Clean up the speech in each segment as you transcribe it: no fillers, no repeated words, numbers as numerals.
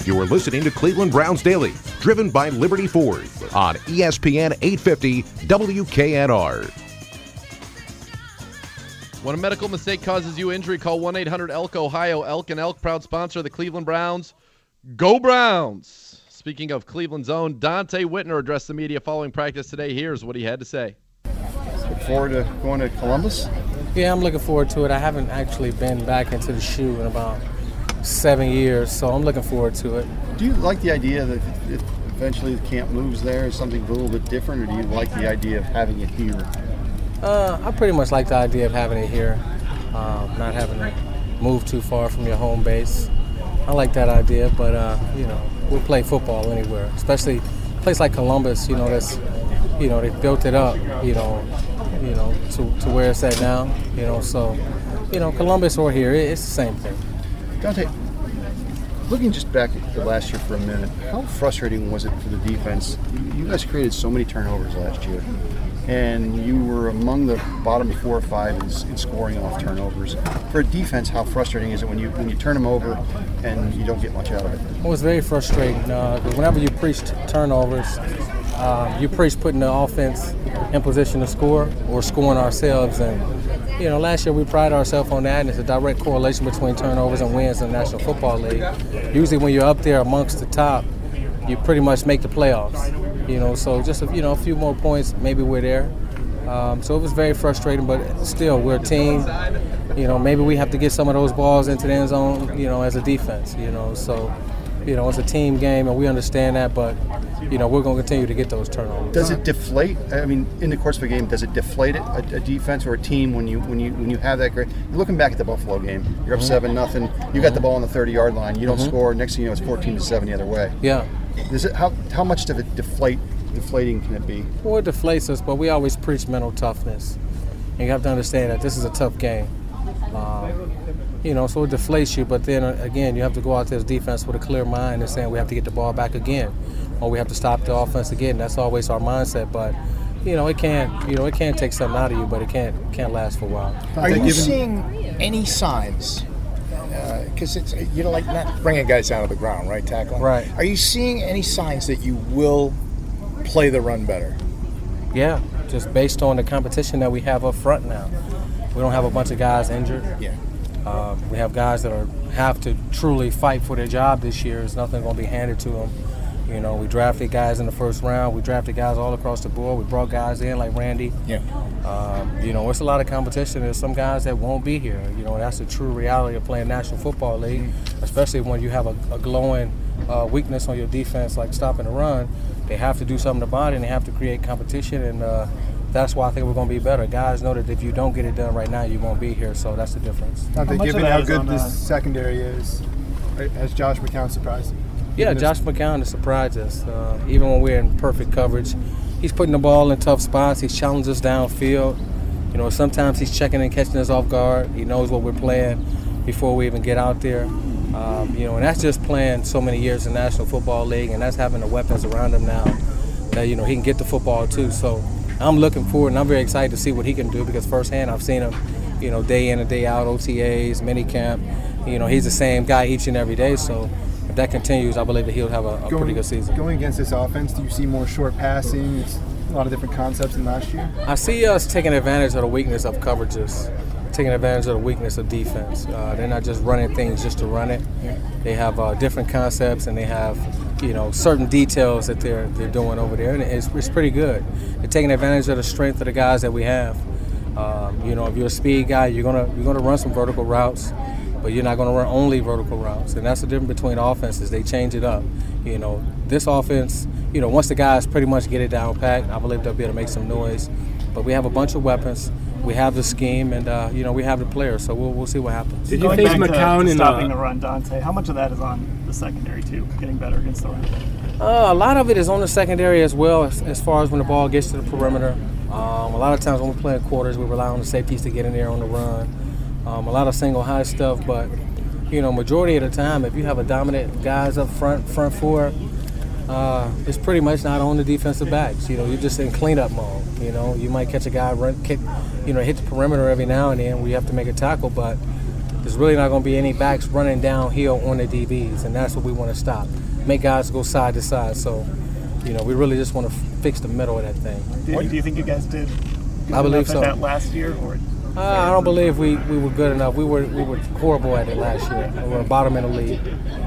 You're listening to Cleveland Browns Daily, driven by Liberty Ford on ESPN 850 WKNR. When a medical mistake causes you injury, call 1-800-ELK Ohio. Elk and Elk, proud sponsor of the Cleveland Browns. Go Browns! Speaking of Cleveland's own, Dante Whitner addressed the media following practice today. Here's what he had to say. Look forward to going to Columbus? Yeah, I'm looking forward to it. I haven't actually been back into the shoe in about 7 years, so I'm looking forward to it. Do you like the idea that if eventually the camp moves there, is something a little bit different, or do you like the idea of having it here? I pretty much like the idea of having it here, not having to move too far from your home base. I like that idea, but we'll play football anywhere, especially a place like Columbus. That's they built it up, to where it's at now. So Columbus or here, it's the same thing. Dante, looking just back at last year for a minute, how frustrating was it for the defense? You guys created so many turnovers last year, and you were among the bottom 4 or 5 in scoring off turnovers. For a defense, how frustrating is it when you turn them over and you don't get much out of it? Well, it's very frustrating. Whenever you preach turnovers, you preach putting the offense in position to score or scoring ourselves. And last year we pride ourselves on that, and it's a direct correlation between turnovers and wins in the National Football League. Usually when you're up there amongst the top, you pretty much make the playoffs. So just a few more points, maybe we're there. So it was very frustrating, but still, we're a team. Maybe we have to get some of those balls into the end zone, as a defense. So it's a team game, and we understand that, but we're going to continue to get those turnovers. Does it deflate? I mean, in the course of a game, does it deflate a defense or a team when you have that great? You're looking back at the Buffalo game. You're up 7-0. You got the ball on the 30-yard line. You don't score. Next thing you know, it's 14-7 the other way. Yeah. How much of it deflating can it be? Well, it deflates us, but we always preach mental toughness. And you have to understand that this is a tough game. So it deflates you, but then again, you have to go out to this defense with a clear mind and saying we have to get the ball back again, or we have to stop the offense again. That's always our mindset, but it can take something out of you, but it can't last for a while. Are you seeing any signs? Because it's like not bringing guys down to the ground, right? Tackling. Right. Are you seeing any signs that you will play the run better? Yeah, just based on the competition that we have up front now. We don't have a bunch of guys injured. Yeah. We have guys that have to truly fight for their job this year. There's nothing going to be handed to them. We drafted guys in the first round. We drafted guys all across the board. We brought guys in like Randy. Yeah. It's a lot of competition. There's some guys that won't be here. That's the true reality of playing National Football League, especially when you have a glowing weakness on your defense like stopping the run. They have to do something about it, and they have to create competition, and that's why I think we're going to be better. Guys know that if you don't get it done right now, you won't be here, so that's the difference. Given how good this secondary is, has Josh McCown surprised you? Yeah, Josh McCown has surprised us. Even when we're in perfect coverage, he's putting the ball in tough spots. He's challenged us downfield. Sometimes he's checking and catching us off guard. He knows what we're playing before we even get out there. And that's just playing so many years in the National Football League, and that's having the weapons around him now that, he can get the football too. So I'm looking forward, and I'm very excited to see what he can do, because firsthand I've seen him, day in and day out, OTAs, minicamp. He's the same guy each and every day. So if that continues, I believe that he'll have a pretty good season. Going against this offense, do you see more short passing? It's a lot of different concepts than last year. I see us taking advantage of the weakness of coverages, taking advantage of the weakness of defense. They're not just running things just to run it. They have different concepts, and they have certain details that they're doing over there, and it's pretty good. They're taking advantage of the strength of the guys that we have. If you're a speed guy, you're gonna run some vertical routes, but you're not gonna run only vertical routes, and that's the difference between offenses. They change it up. This offense, once the guys pretty much get it down packed, I believe they'll be able to make some noise. But we have a bunch of weapons. We have the scheme, and we have the players, so we'll see what happens. Did you face McCown in stopping the run, Dante? How much of that is on the secondary too, getting better against the run? A lot of it is on the secondary as well, as far as when the ball gets to the perimeter. A lot of times when we're playing quarters, we rely on the safeties to get in there on the run. A lot of single high stuff, but majority of the time, if you have a dominant guys up front four, it's pretty much not on the defensive backs. You're just in cleanup mode. You might catch a guy hit the perimeter every now and then where you have to make a tackle, but There's really not going to be any backs running downhill on the DBs, and that's what we want to stop. Make guys go side to side. So, we really just want to fix the middle of that thing. Do you think you guys did I believe so. that last year? Or? I don't believe we were good enough. We were horrible at it last year. We were bottom in the league.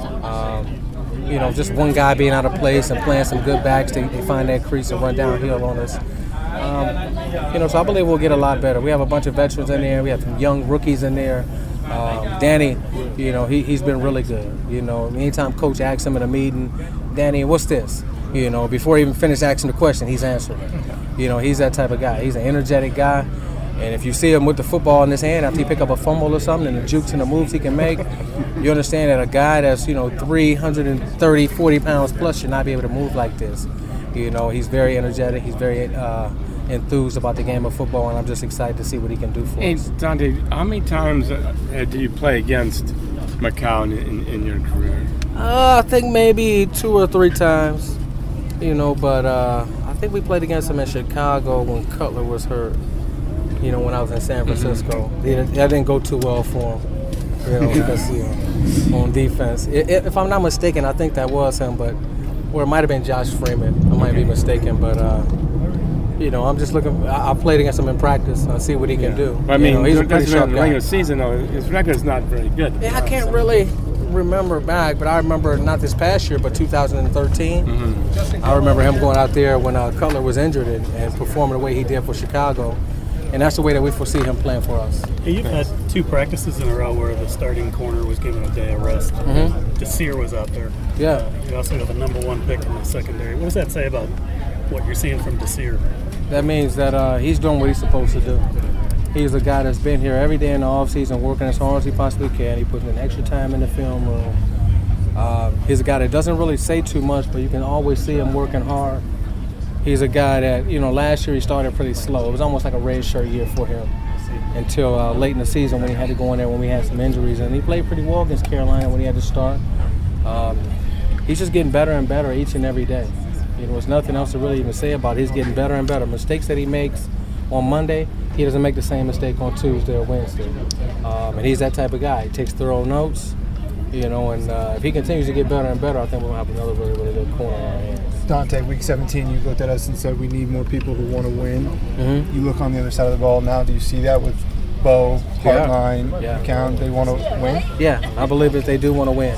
Just one guy being out of place and playing some good backs, they find that crease and run downhill on us. So I believe we'll get a lot better. We have a bunch of veterans in there. We have some young rookies in there. Danny, he's been really good. Anytime coach asks him in a meeting, Danny, what's this? Before he even finished asking the question, he's answering. He's that type of guy. He's an energetic guy. And if you see him with the football in his hand after he pick up a fumble or something and the jukes and the moves he can make, you understand that a guy that's, 330, 40 pounds plus should not be able to move like this. He's very energetic. He's very enthused about the game of football, and I'm just excited to see what he can do for us. Dante, how many times do you play against McCown in your career? I think maybe 2 or 3 times, but I think we played against him in Chicago when Cutler was hurt. When I was in San Francisco. That didn't go too well for him, on defense. If I'm not mistaken, I think that was him, or it might have been Josh Freeman. I might be mistaken, but I'm just looking. I played against him in practice. I see what he can do. He's a pretty sharp guy. Regular season, though, his record's not very good. Yeah, I can't really remember back, but I remember not this past year, but 2013. I remember him going out there when Cutler was injured and performing the way he did for Chicago. And that's the way that we foresee him playing for us. Hey, you've had 2 practices in a row where the starting corner was given a day of rest. Desir was out there. Yeah. You also have the number 1 pick in the secondary. What does that say about what you're seeing from Desir? That means that he's doing what he's supposed to do. He's a guy that's been here every day in the offseason working as hard as he possibly can. He puts in extra time in the film room. He's a guy that doesn't really say too much, but you can always see him working hard. He's a guy that, last year he started pretty slow. It was almost like a red shirt year for him until late in the season when he had to go in there when we had some injuries. And he played pretty well against Carolina when he had to start. He's just getting better and better each and every day. There's nothing else to really even say about it. He's getting better and better. Mistakes that he makes on Monday, he doesn't make the same mistake on Tuesday or Wednesday. And he's that type of guy. He takes thorough notes, and if he continues to get better and better, I think we'll have another really, really good corner on our hands. Dante, week 17, you looked at us and said we need more people who want to win. You look on the other side of the ball now. Do you see that with Bo, Hartline, McCown? They want to win? Yeah, I believe that they do want to win.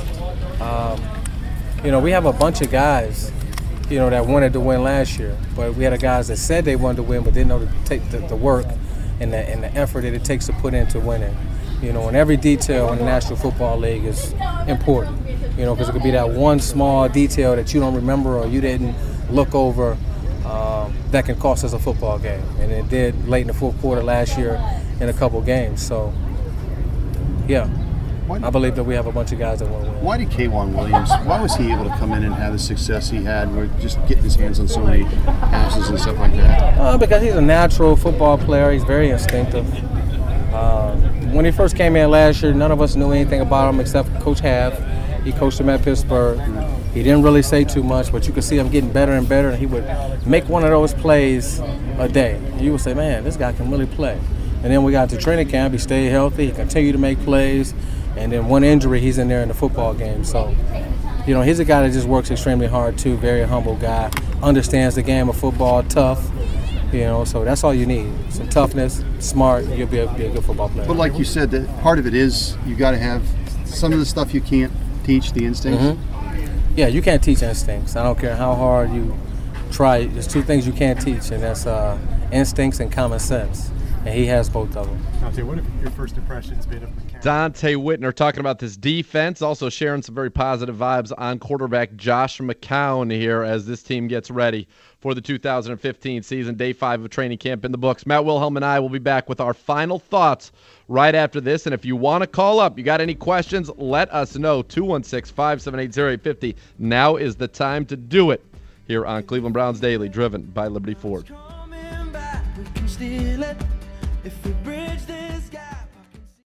We have a bunch of guys, that wanted to win last year. But we had guys that said they wanted to win but didn't know to take the work and the effort that it takes to put into winning. And every detail in the National Football League is important. Because it could be that one small detail that you don't remember or you didn't look over that can cost us a football game. And it did late in the fourth quarter last year in a couple games. So, yeah, I believe that we have a bunch of guys that want to win. Why did K'Wan Williams, why was he able to come in and have the success he had? We're just getting his hands on so many passes and stuff like that. Because he's a natural football player. He's very instinctive. When he first came in last year, none of us knew anything about him except Coach Half. He coached him at Pittsburgh. He didn't really say too much, but you could see him getting better and better, and he would make one of those plays a day. You would say, man, this guy can really play. And then we got to training camp. He stayed healthy. He continued to make plays. And then one injury, he's in there in the football game. So, he's a guy that just works extremely hard, too. Very humble guy. Understands the game of football, tough. So that's all you need. Some toughness, smart, you'll be a good football player. But like you said, that part of it is you got to have some of the stuff you can't teach, the instincts. Yeah, you can't teach instincts. I don't care how hard you try. There's 2 things you can't teach, and that's instincts and common sense. And he has both of them. Dante, what have your first impressions been of McCown? Dante Whitner talking about this defense, also sharing some very positive vibes on quarterback Josh McCown here as this team gets ready for the 2015 season. Day 5 of training camp in the books. Matt Wilhelm and I will be back with our final thoughts right after this. And if you want to call up, you got any questions, let us know. 216-578-0850. Now is the time to do it here on Cleveland Browns Daily, driven by Liberty Ford. If we